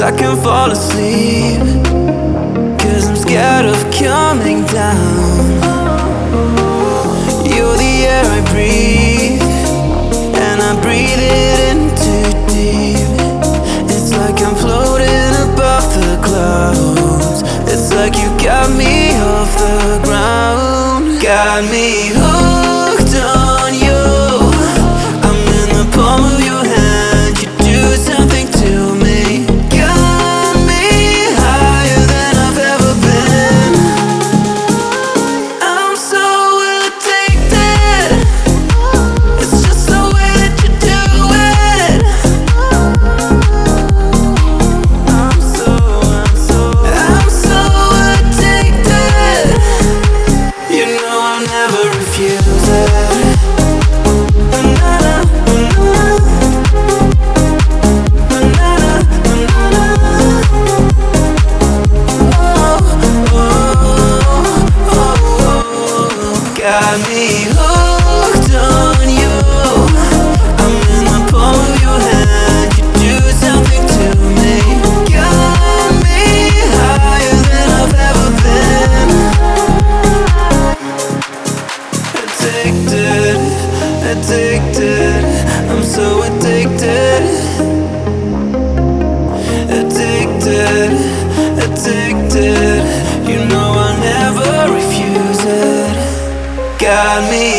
I can't fall asleep, 'cause I'm scared of coming down. You're the air I breathe, and I breathe it in too deep. It's like I'm floating above the clouds. It's like you got me off the ground. Got me hooked on you. I'm in the palm of your hand. You do something to me. Got me higher than I've ever been. I'm so addicted. It's just the way that you do it. I'm so addicted. You know I'll never refuse it. Got me hooked on you. I'm in the palm of your hand. You do something to me. Got me higher than I've ever been. Addicted, addicted. I'm so addicted. Addicted, addicted. You know I'll never refuse it. Got me